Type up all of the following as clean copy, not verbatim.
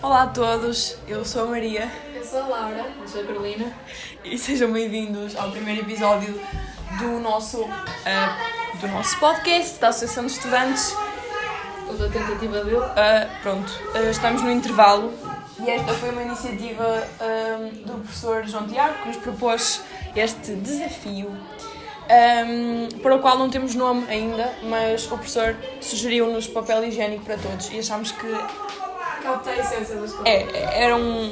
Olá a todos, eu sou a Maria. Eu sou a Laura. Eu sou a Carolina. E sejam bem-vindos ao primeiro episódio do nosso podcast da Associação de Estudantes. Ou da tentativa dele. Estamos no intervalo e esta foi uma iniciativa do professor João Tiago que nos propôs este desafio, para o qual não temos nome ainda, mas o professor sugeriu-nos papel higiênico para todos e achámos que capta a essência das coisas. era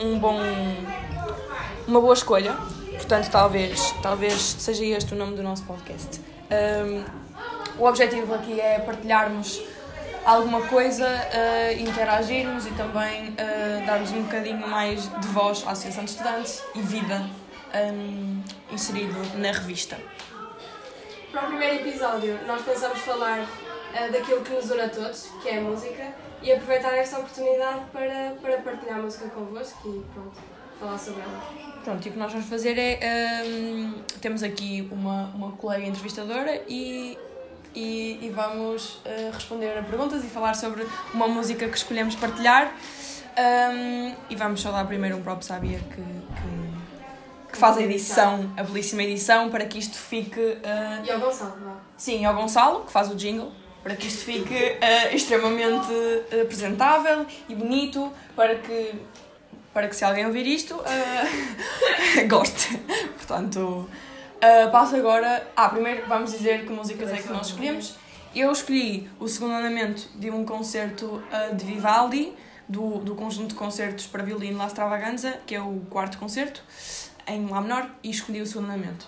uma boa escolha, portanto talvez seja este o nome do nosso podcast. O objetivo aqui é partilharmos alguma coisa, interagirmos e também darmos um bocadinho mais de voz à Associação de Estudantes e vida inserido na revista. Para o primeiro episódio, nós pensamos falar daquilo que nos une a todos, que é a música, e aproveitar esta oportunidade para partilhar a música convosco e pronto, falar sobre ela. Pronto, e o que nós vamos fazer é, temos aqui uma colega entrevistadora e vamos responder a perguntas e falar sobre uma música que escolhemos partilhar, e vamos saudar primeiro um próprio Sábia que faz a edição, a belíssima edição, para que isto fique... E ao Gonçalo, não? Sim, e ao Gonçalo, que faz o jingle, para que isto fique extremamente apresentável e bonito, para que se alguém ouvir isto, goste. Portanto, passo agora... primeiro vamos dizer que músicas é que nós escolhemos. Eu escolhi o segundo andamento de um concerto de Vivaldi, do conjunto de concertos para violino La Stravaganza, que é o quarto concerto, em Lá menor, e escolhi o segundo andamento.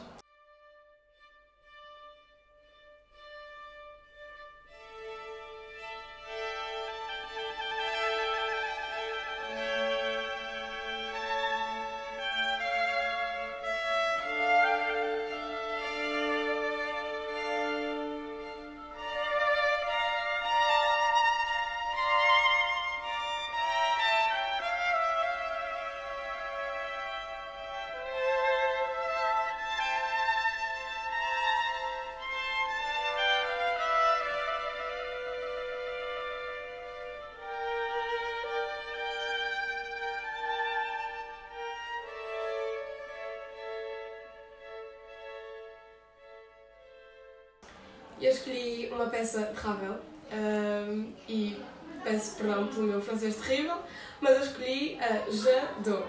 Eu escolhi uma peça de Ravel, e peço perdão pelo meu francês terrível, mas eu escolhi a Jadot.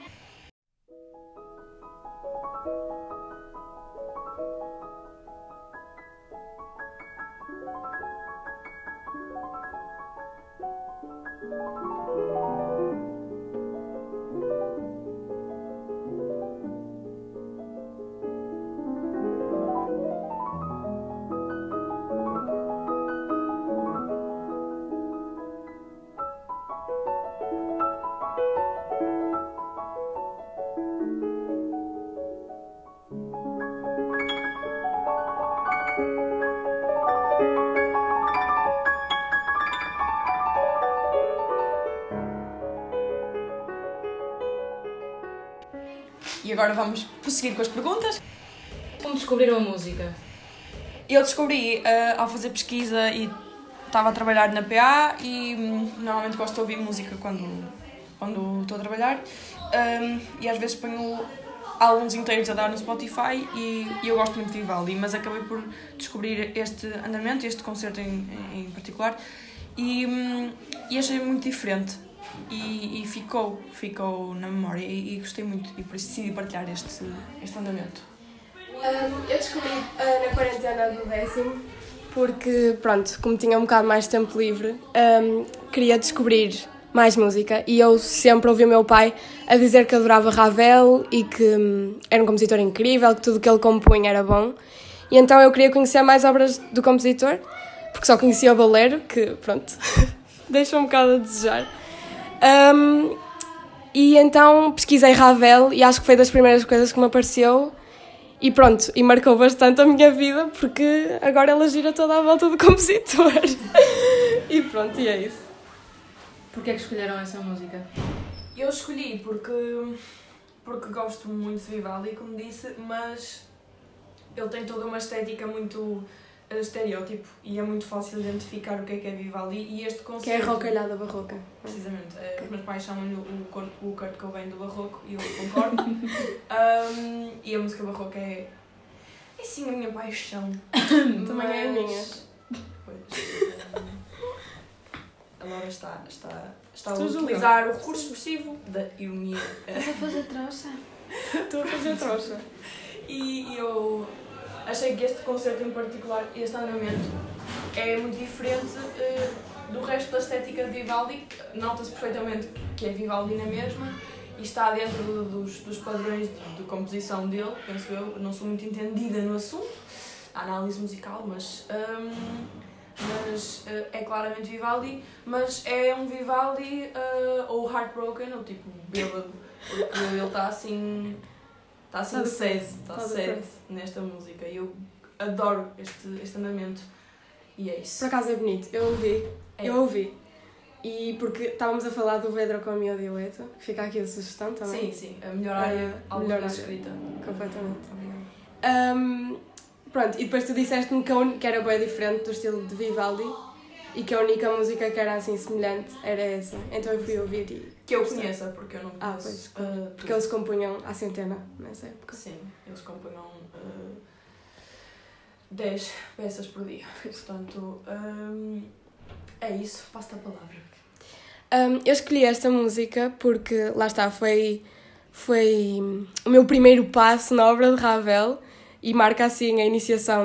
E agora vamos prosseguir com as perguntas. Como descobriram a música? Eu descobri ao fazer pesquisa e estava a trabalhar na PA e normalmente gosto de ouvir música quando estou a trabalhar, e às vezes ponho álbuns inteiros a dar no Spotify e eu gosto muito de Vivaldi, mas acabei por descobrir este andamento, este concerto em particular, e achei muito diferente. E ficou na memória e gostei muito, e por isso decidi partilhar este andamento. Eu descobri na quarentena do 10º, porque, pronto, como tinha um bocado mais tempo livre, queria descobrir mais música, e eu sempre ouvi o meu pai a dizer que adorava Ravel e que era um compositor incrível, que tudo o que ele compunha era bom, e então eu queria conhecer mais obras do compositor, porque só conhecia o Bolero, que, pronto, deixa um bocado a desejar. E então pesquisei Ravel e acho que foi das primeiras coisas que me apareceu e pronto, e marcou bastante a minha vida, porque agora ela gira toda à volta do compositor. E pronto, e é isso. Porquê é que escolheram essa música? Eu escolhi porque gosto muito de Vivaldi, como disse, mas ele tem toda uma estética muito estereótipo e é muito fácil identificar o que é Vivaldi e este concerto... Que é a rocalhada barroca. Precisamente. Os meus pais chamam-lhe o Kurt Cobain do barroco e eu concordo. E a música barroca é sim a minha paixão. Também é a minha. Pois. A Laura está a utilizar o recurso expressivo da ironia. Estou a fazer troça. Estou a fazer trouxa. E eu achei que este concerto em particular, este andamento, é muito diferente do resto da estética de Vivaldi. Nota-se perfeitamente que é Vivaldi na mesma e está dentro dos padrões de composição dele, penso eu. Não sou muito entendida no assunto, a análise musical, mas é claramente Vivaldi, mas é um Vivaldi ou heartbroken, ou tipo bêbado, porque ele está assim sad nesta música e eu adoro este andamento e é isso. Por acaso é bonito, eu ouvi. E porque estávamos a falar do Vedro com a Mio Dileto, que fica aqui a sugestão também. Sim, a melhor área da escrita. Completamente. Pronto, e depois tu disseste-me que era bem diferente do estilo de Vivaldi e que a única música que era assim semelhante era essa. Então eu fui ouvir e... Que eu conheça, porque eu não conheço. Pois, porque eles compunham à centena nessa época. Sim, eles compunham 10 peças por dia. Portanto, é isso, passo-te a palavra. Eu escolhi esta música porque, lá está, foi o meu primeiro passo na obra de Ravel e marca assim a iniciação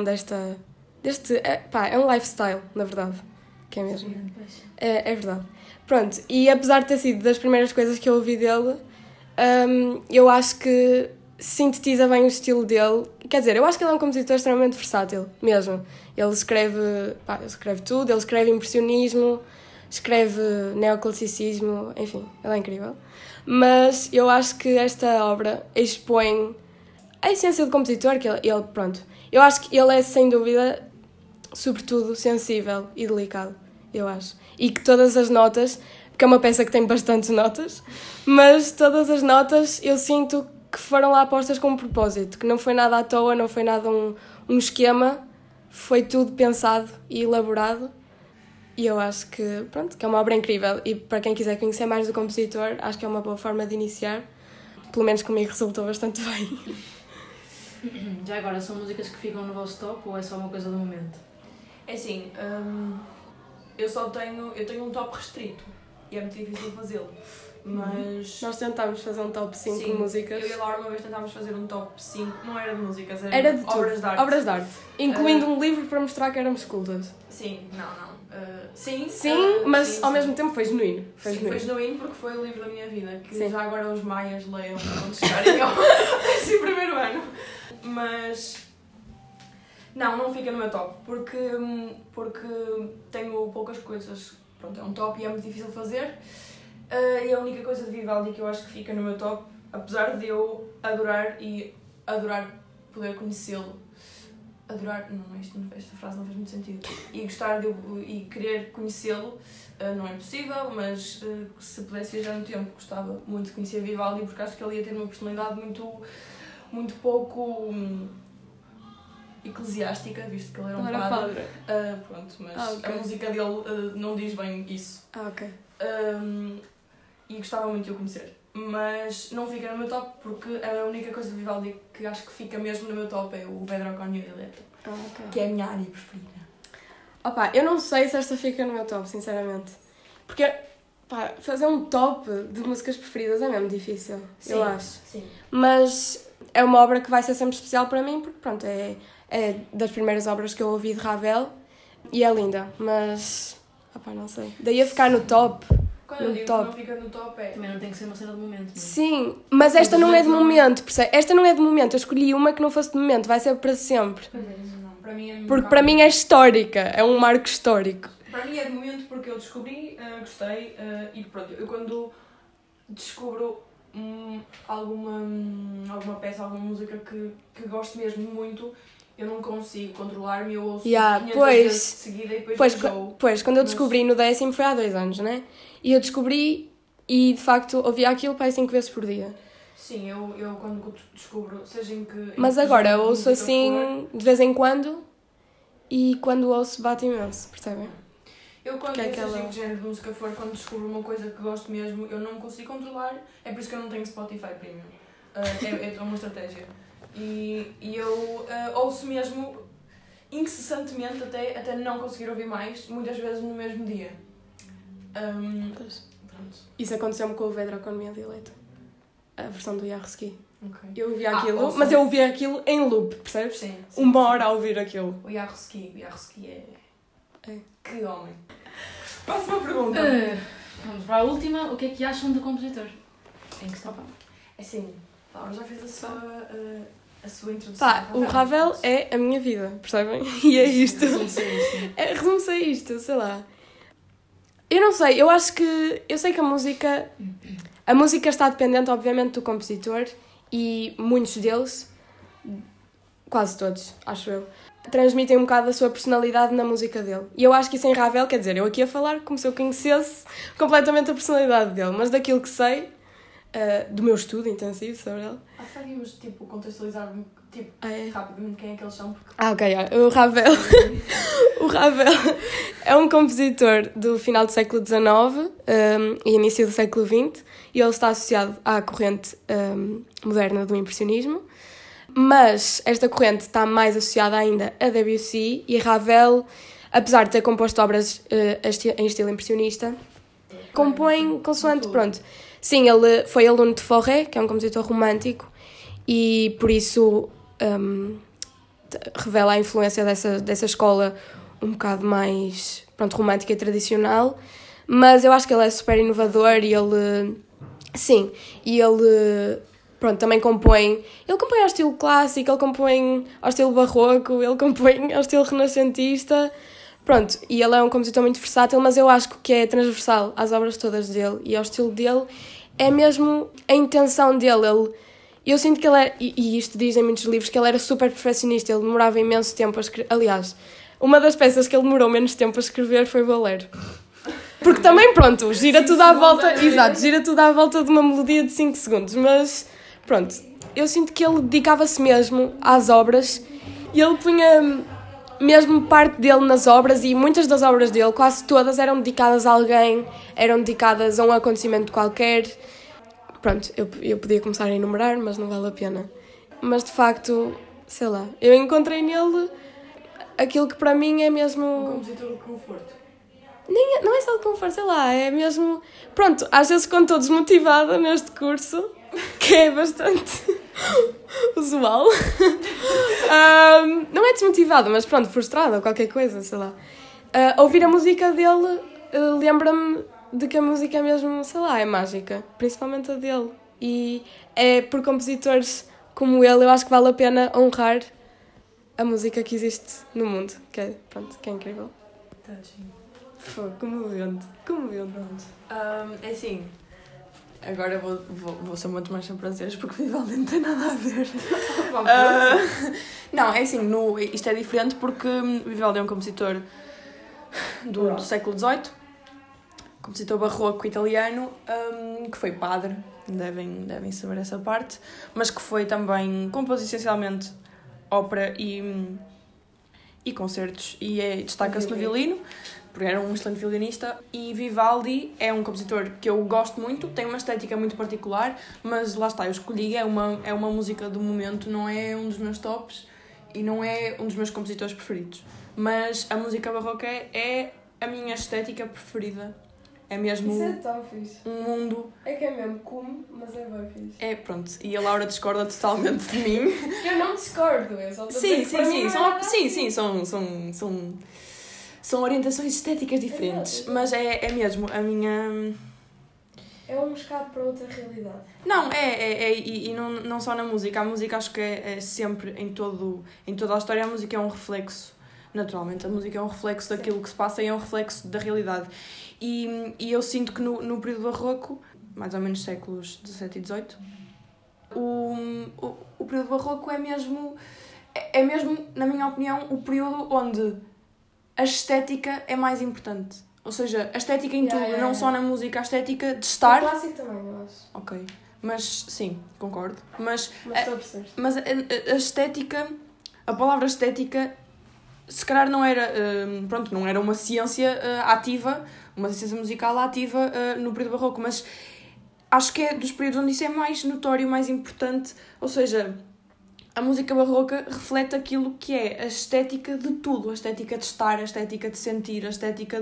é um lifestyle, na verdade, que é mesmo. É verdade. Pronto, e apesar de ter sido das primeiras coisas que eu ouvi dele, eu acho que sintetiza bem o estilo dele. Quer dizer, eu acho que ele é um compositor extremamente versátil, mesmo. Ele escreve tudo, ele escreve impressionismo, escreve neoclassicismo, enfim, ele é incrível. Mas eu acho que esta obra expõe a essência do compositor, que ele pronto. Eu acho que ele é, sem dúvida, sobretudo, sensível e delicado, eu acho. E que todas as notas, porque é uma peça que tem bastantes notas, mas todas as notas eu sinto que foram lá postas com um propósito, que não foi nada à toa, não foi nada um esquema, foi tudo pensado e elaborado. E eu acho que, pronto, que é uma obra incrível. E para quem quiser conhecer mais do compositor, acho que é uma boa forma de iniciar. Pelo menos comigo resultou bastante bem. Já agora, são músicas que ficam no vosso top ou é só uma coisa do momento? É assim, eu tenho um top restrito e é muito difícil fazê-lo. Mas... Nós tentámos fazer um top 5 de músicas. Eu e a Laura uma vez tentámos fazer um top 5, não era de músicas, era de obras de arte. Obras de arte. Incluindo um livro para mostrar que éramos cultas. Sim, não. Mas ao mesmo tempo foi genuíno. Foi genuíno porque foi o livro da minha vida, que já agora os maias leiam quando chegarem ao primeiro ano. Mas... Não fica no meu top, porque tenho poucas coisas. Pronto, é um top e é muito difícil fazer. E a única coisa de Vivaldi que eu acho que fica no meu top, apesar de eu adorar poder conhecê-lo, esta frase não faz muito sentido, e gostar e querer conhecê-lo, não é possível, mas se pudesse viajar no tempo gostava muito de conhecer Vivaldi, porque acho que ele ia ter uma personalidade muito pouco eclesiástica, visto que ele era um padre. Pronto, mas okay. A música dele não diz bem isso. Ok. E gostava muito de o conhecer, mas não fica no meu top porque a única coisa de Vivaldi que acho que fica mesmo no meu top é o Vedro con Dileto, que é a minha área preferida. Eu não sei se esta fica no meu top, sinceramente, porque fazer um top de músicas preferidas é mesmo difícil, sim, eu acho. Sim. Mas é uma obra que vai ser sempre especial para mim porque pronto, é das primeiras obras que eu ouvi de Ravel e é linda, mas não sei, daí a ficar no top. Quando eu digo que não fica no top também não tem que ser uma cena de momento. Não? Sim, mas esta não é de momento, percebe? Esta não é de momento, eu escolhi uma que não fosse de momento, vai ser para sempre. Para mim é porque para mim é histórica, é um marco histórico. Para mim é de momento porque eu descobri, gostei e pronto, eu quando descubro alguma peça, alguma música que gosto mesmo muito, eu não consigo controlar-me, eu ouço 500 vezes de seguida e depois enjoo. Pois, quando eu descobri no 10º foi há 2 anos, não é? E eu descobri e de facto ouvia aquilo 5 vezes por dia. Sim, eu quando descubro, seja em que... Mas agora eu ouço assim de vez em quando e quando ouço bate imenso, percebem? Eu quando Que é seja aquela- que género de música for, quando descubro uma coisa que gosto mesmo, eu não consigo controlar, é por isso que eu não tenho Spotify Premium. É uma estratégia. E eu ouço mesmo incessantemente até não conseguir ouvir mais, muitas vezes no mesmo dia. Pronto. Isso aconteceu-me com o Vedra Economia de Eleito. A versão do Yaroski. Ok. Eu ouvia aquilo, ouçam. mas eu ouvia aquilo em loop, percebes? Sim. Uma hora a ouvir aquilo. O Yaroski é... É. Que homem. Próxima pergunta. Vamos para a última. O que é que acham do compositor? Em que está? Assim, Laura já fez a sua introdução. Pá, o Ravel é a minha vida, percebem? E é isto. Sim. Resume-se a isto, sei lá. Eu não sei, eu acho que... Eu sei que a música está dependente, obviamente, do compositor e muitos deles, quase todos, acho eu, transmitem um bocado a sua personalidade na música dele. E eu acho que isso em Ravel, quer dizer, eu aqui a falar como se eu conhecesse completamente a personalidade dele, mas daquilo que sei, do meu estudo intensivo sobre ele. Será que íamos, contextualizar rapidamente quem é que eles são? Porque... Ok, o Ravel. O Ravel é um compositor do final do século XIX e início do século XX, e ele está associado à corrente moderna do impressionismo, mas esta corrente está mais associada ainda a Debussy, e Ravel, apesar de ter composto obras em estilo impressionista, compõe consoante, pronto. Sim, ele foi aluno de Fauré, que é um compositor romântico, e por isso revela a influência dessa escola um bocado mais, pronto, romântica e tradicional, mas eu acho que ele é super inovador e ele, sim, e ele, pronto, também compõe ao estilo clássico, ele compõe ao estilo barroco, ele compõe ao estilo renascentista, pronto, e ele é um compositor muito versátil, mas eu acho que o que é transversal às obras todas dele e ao estilo dele é mesmo a intenção dele. Eu sinto que ele era, e isto diz em muitos livros, que ele era super perfeccionista, ele demorava imenso tempo a escrever. Aliás, uma das peças que ele demorou menos tempo a escrever foi o Bolero. Porque também, pronto, gira tudo à volta, exato, gira tudo à volta de uma melodia de 5 segundos, mas pronto, eu sinto que ele dedicava-se mesmo às obras e ele punha mesmo parte dele nas obras, e muitas das obras dele, quase todas, eram dedicadas a alguém, eram dedicadas a um acontecimento qualquer. Pronto, eu podia começar a enumerar, mas não vale a pena. Mas de facto, sei lá, eu encontrei nele aquilo que para mim é mesmo... Um compositor de conforto. Não é só de conforto, sei lá, é mesmo... Pronto, às vezes quando estou desmotivada neste curso, que é bastante usual, não é desmotivada, mas pronto, frustrada ou qualquer coisa, sei lá. Ouvir a música dele lembra-me de que a música é mesmo, sei lá, é mágica, principalmente a dele. E é por compositores como ele, eu acho que vale a pena honrar a música que existe no mundo, que é, pronto, que é incrível. Fogo, comovente. É assim, agora vou ser muito mais sem prazeres porque o Vivaldi não tem nada a ver. Não, é assim, isto é diferente porque o Vivaldi é um compositor do século XVIII, compositor barroco italiano, que foi padre, devem saber essa parte, mas que foi também, compôs essencialmente ópera e concertos, e destaca-se no violino, porque era um excelente violinista. E Vivaldi é um compositor que eu gosto muito, tem uma estética muito particular, mas lá está, eu escolhi, é uma música do momento, não é um dos meus tops e não é um dos meus compositores preferidos, mas a música barroca é a minha estética preferida. É mesmo Isso é tão fixe. um mundo... É que é mesmo como, mas é bem fixe. É, pronto, e a Laura discorda totalmente de mim. Eu não discordo, eu só São orientações estéticas diferentes, Exato. mas é mesmo a minha... É um escape para outra realidade. Não, e não só na música. A música acho que é sempre, em toda a história, a música é um reflexo. Naturalmente, a música é um reflexo daquilo que se passa e é um reflexo da realidade. E eu sinto que no período barroco, mais ou menos séculos XVII e XVIII, o período barroco é mesmo, na minha opinião, o período onde a estética é mais importante. Ou seja, a estética em tudo, não só na música, a estética de estar... O clássico também, eu acho. Ok, mas sim, concordo. Mas estou a perceber. Mas a estética, a palavra estética se calhar não era, não era uma ciência ativa, uma ciência musical ativa no período barroco, mas acho que é dos períodos onde isso é mais notório, mais importante, ou seja, a música barroca reflete aquilo que é a estética de tudo, a estética de estar, a estética de sentir, a estética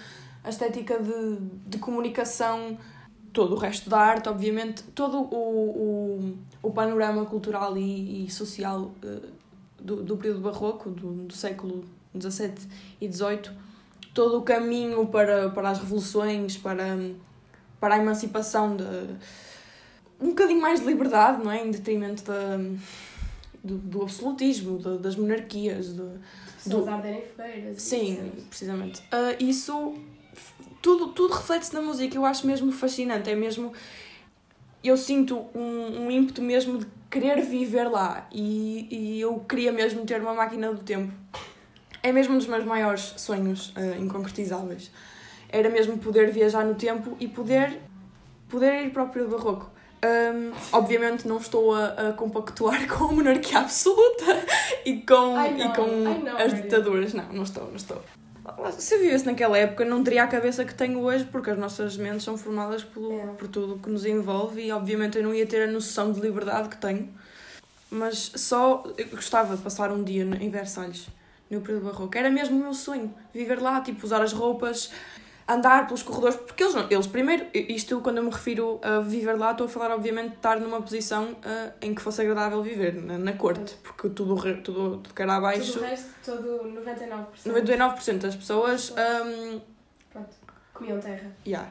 de comunicação, todo o resto da arte, obviamente, todo o panorama cultural e social do período barroco, do século XVII e XVIII, todo o caminho para as revoluções, para a emancipação, um bocadinho mais de liberdade, não é? Em detrimento do absolutismo, das monarquias. Pessoas arderem fogueiras. Sim, precisamente. Isso, tudo reflete-se na música, eu acho mesmo fascinante, é mesmo... Eu sinto um ímpeto mesmo de querer viver lá e eu queria mesmo ter uma máquina do tempo. É mesmo um dos meus maiores sonhos inconcretizáveis. Era mesmo poder viajar no tempo e poder ir para o período barroco. Obviamente não estou a compactuar com a monarquia absoluta e com as ditaduras. Não estou. Se eu vivesse naquela época não teria a cabeça que tenho hoje, porque as nossas mentes são formadas por tudo o que nos envolve e obviamente eu não ia ter a noção de liberdade que tenho. Mas eu gostava de passar um dia em Versalhes, no período barroco. Era mesmo o meu sonho, viver lá, tipo, usar as roupas, andar pelos corredores, porque eles primeiro, isto quando eu me refiro a viver lá, estou a falar obviamente de estar numa posição em que fosse agradável viver, na corte, porque tudo que era abaixo... Tudo o resto, todo 99%. 99% das pessoas... Pronto, comiam terra.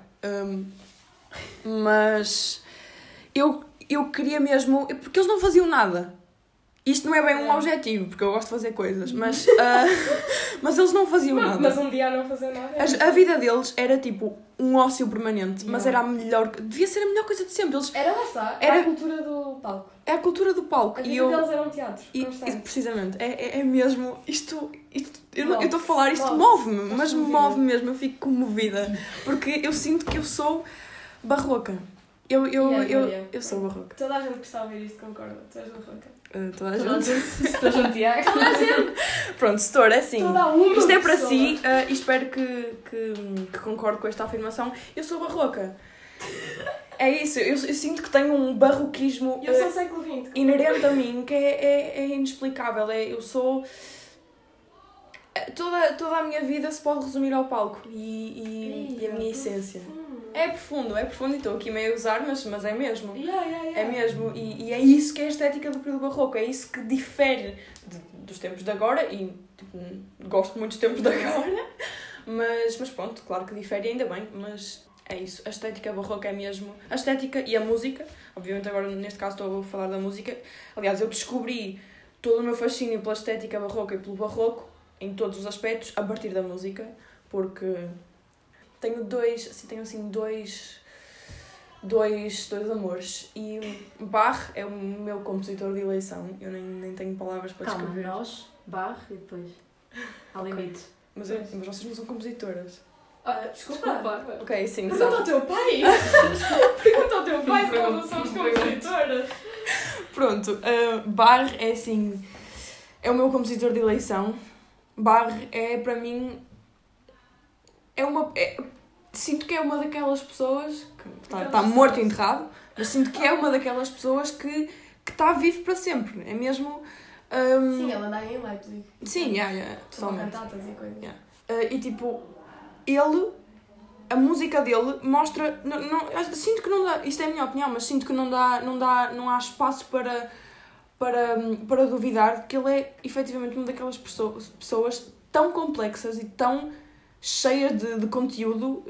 Mas eu queria mesmo... Porque eles não faziam nada. Isto não é bem um objetivo, porque eu gosto de fazer coisas, mas eles não faziam nada. Mas um dia não fazer nada. A vida deles era tipo um ócio permanente, mas era a melhor... Devia ser a melhor coisa de sempre. Lá está. Era a cultura do palco. É a cultura do palco. A vida deles era um teatro. Precisamente. É mesmo... Isto eu estou a falar, isto move-me, mas move mesmo. Eu fico comovida. Porque eu sinto que eu sou barroca. Eu sou barroca. Toda a gente que está a ouvir isto concorda. Tu és barroca. Toda a gente. Estou Santiago. Toda a gente. Pronto, setor, é assim. Isto é para si e espero que concorde com esta afirmação. Eu sou barroca. É isso, eu sinto que tenho um barroquismo eu sou século XX. Inerente a mim, que é inexplicável. Eu sou... Toda a minha vida se pode resumir ao palco e a minha essência. É profundo e estou aqui meio a usar, mas é mesmo. É mesmo. E é isso que é a estética do período barroco. É isso que difere dos tempos de agora. E tipo, gosto muito dos tempos de agora. Mas pronto, claro que difere ainda bem. Mas é isso. A estética barroca é mesmo... A estética e a música. Obviamente agora neste caso estou a falar da música. Aliás, eu descobri todo o meu fascínio pela estética barroca e pelo barroco em todos os aspectos a partir da música. Porque... Tenho dois amores e Bach é o meu compositor de eleição. Eu nem tenho palavras para descrever. Nós, Bach e depois ao limite. Mas vocês não são compositoras. Desculpa. Ok, sim. Pergunta ao teu pai. Pergunta ao teu pai se não somos compositoras. Pronto, Bach é assim... É o meu compositor de eleição. Bach é para mim... Sinto que é uma daquelas pessoas que está morto e enterrado, mas sinto que é uma daquelas pessoas que está vivo para sempre. É mesmo... Sim, ela anda aí em Leipzig. Sim, totalmente. Cantatas e coisas. E tipo, a música dele mostra... Sinto que não dá... Isto é a minha opinião, mas sinto que não há espaço para duvidar de que ele é efetivamente uma daquelas pessoas tão complexas e tão cheias de conteúdo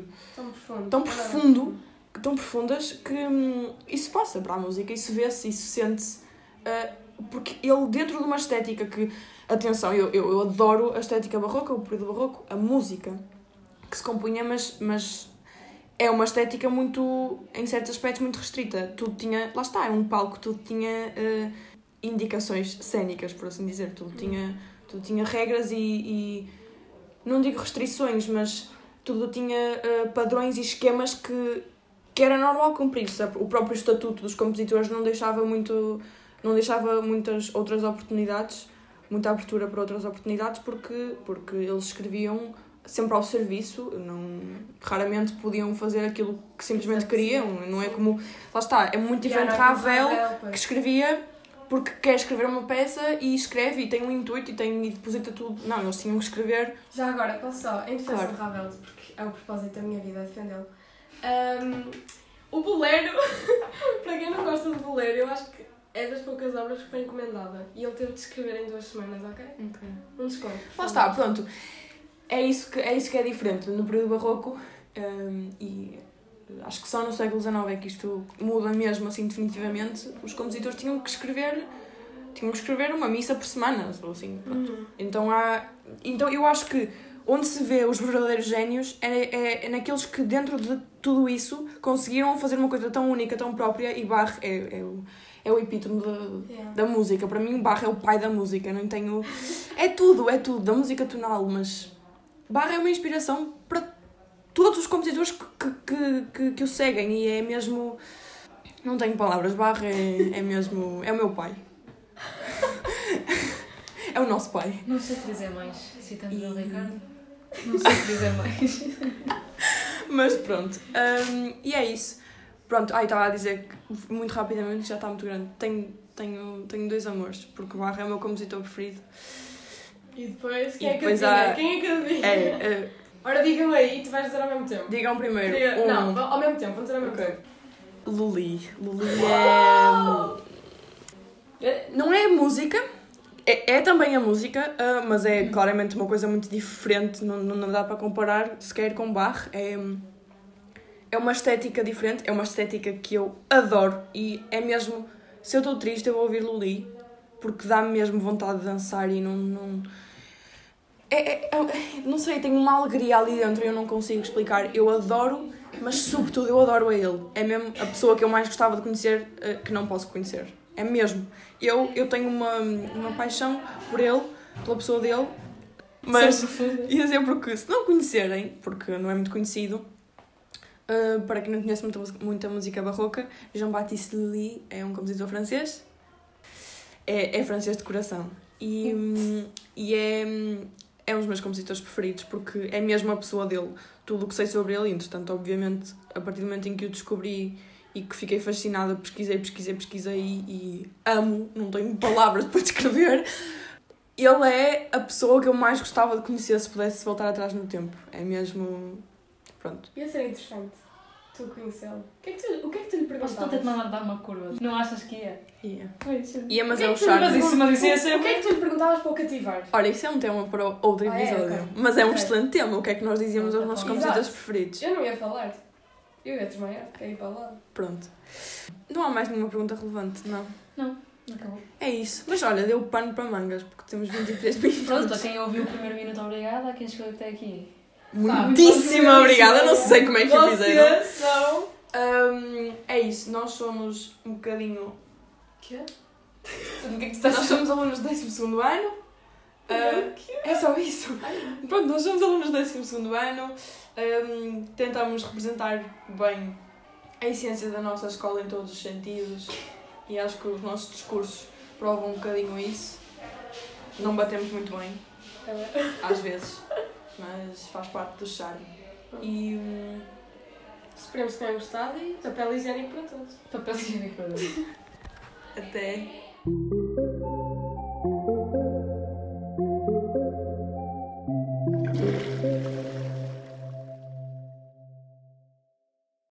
tão profundas que isso passa para a música, isso vê-se, isso sente-se, porque ele dentro de uma estética que, atenção, eu adoro a estética barroca, o período barroco, a música que se compunha, mas é uma estética muito, em certos aspectos, muito restrita. Tudo tinha, lá está, é um palco, tudo tinha indicações cênicas, por assim dizer, tudo tinha regras e não digo restrições, mas tudo tinha padrões e esquemas que era normal cumprir. O próprio estatuto dos compositores não deixava muitas outras oportunidades muita abertura para outras oportunidades porque eles escreviam sempre ao serviço, raramente podiam fazer aquilo que simplesmente queriam, não é como... Lá está, é muito diferente de Ravel, que escrevia porque quer escrever uma peça e escreve e tem um intuito e deposita tudo. Não, eles tinham que escrever... Já agora, posso só, em defesa de Ravel, porque é o propósito da minha vida defendê-lo. O bolero, para quem não gosta de bolero, eu acho que é das poucas obras que foi encomendada. E ele teve de escrever em 2 semanas, ok? Um desconto. Lá está, pronto. É isso que é diferente no período barroco e acho que só no século XIX é que isto muda mesmo assim definitivamente. Os compositores tinham que escrever uma missa por semana, ou assim, pronto. Então eu acho que onde se vê os verdadeiros génios é naqueles que dentro de tudo isso conseguiram fazer uma coisa tão única, tão própria, e Bach é o epítome da música. Para mim Bach é o pai da música, não tenho... É tudo, da música tonal, mas Bach é uma inspiração para todos os compositores que o seguem e é mesmo... Não tenho palavras, Bach é mesmo... É o meu pai. É o nosso pai. Não sei o que dizer mais, citando o Ricardo. Não sei o que dizer mais. Mas pronto, e é isso. Pronto, estava a dizer que muito rapidamente que já está muito grande. Tenho 2 amores, porque Bach é o meu compositor preferido. E depois, quem E é que depois adivinha? Quem é que adivinha? Ora, diga-me aí e tu vais dizer ao mesmo tempo. Digam primeiro. Não, ao mesmo tempo, vamos dizer ao mesmo tempo. Lully não é música, é também a música, mas é claramente uma coisa muito diferente, não dá para comparar sequer com Bach. É uma estética diferente, é uma estética que eu adoro e é mesmo, se eu estou triste eu vou ouvir Lully, porque dá-me mesmo vontade de dançar e não sei, tenho uma alegria ali dentro e eu não consigo explicar. Eu adoro, mas sobretudo eu adoro a ele. É mesmo a pessoa que eu mais gostava de conhecer, que não posso conhecer. É mesmo. Eu tenho uma paixão por ele, pela pessoa dele, mas ia dizer porque se não conhecerem, porque não é muito conhecido, para quem não conhece muita música barroca, Jean-Baptiste Lully é um compositor francês. É francês de coração. E é um dos meus compositores preferidos, porque é mesmo a pessoa dele. Tudo o que sei sobre ele, entretanto, obviamente, a partir do momento em que o descobri e que fiquei fascinada, pesquisei e amo, não tenho palavras para descrever. Ele é a pessoa que eu mais gostava de conhecer se pudesse voltar atrás no tempo. É mesmo... Pronto. Ia ser interessante tu conhecê-lo. O que é que tu lhe perguntavas? Estou a tentar mandar dar uma curva. Não achas que ia? Ia, mas é o charme. Mas isso ia ser... O que é que tu lhe perguntavas para o cativar? Olha, isso é um tema para outro episódio. Okay. Mas é um excelente tema. O que é que nós dizíamos aos nossos compositores Exato. preferidos? Eu não ia falar. Eu ia desmaiar, porque ia para lá. Pronto. Não há mais nenhuma pergunta relevante, não? Não, acabou. É isso. Mas olha, deu pano para mangas, porque temos 23 minutos. Pronto, a quem ouviu o primeiro minuto, obrigada. A quem chegou até aqui. Muitíssimo obrigada. Não sei como é que o fizeram. Vocês são... É isso. Nós somos um bocadinho... Quê? Nós somos alunos do 12º ano. É só isso. Pronto, nós somos alunos do 12º ano. Tentamos representar bem a essência da nossa escola em todos os sentidos. E acho que os nossos discursos provam um bocadinho isso. Não batemos muito bem, às vezes, mas faz parte do charme. E esperemos que tenham gostado e papel higiênico para todos. Papel higiênico para todos. até...